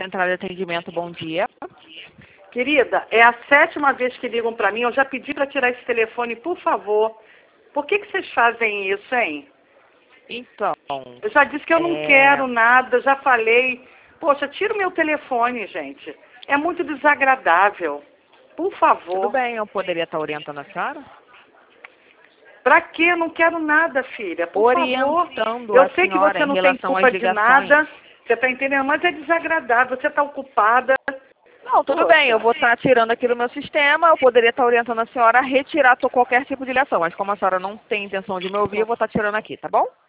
Central de Atendimento, bom dia. Querida, é a 7ª vez que ligam para mim. Eu já pedi para tirar esse telefone, por favor. Por que vocês fazem isso, hein? Então... Eu já disse que eu não quero nada, já falei. Poxa, tira o meu telefone, gente. É muito desagradável. Por favor. Tudo bem, eu poderia estar orientando a senhora? Pra quê? Eu não quero nada, filha. Por favor. Orientando Eu a sei que senhora você em não tem relação às culpa de ligações. nada. Você tá entendendo? Mas é desagradável. Você tá ocupada. Não, tudo bem, eu vou estar tirando aqui do meu sistema, eu poderia estar orientando a senhora a retirar qualquer tipo de ligação, mas como a senhora não tem intenção de me ouvir, eu vou estar tirando aqui, tá bom?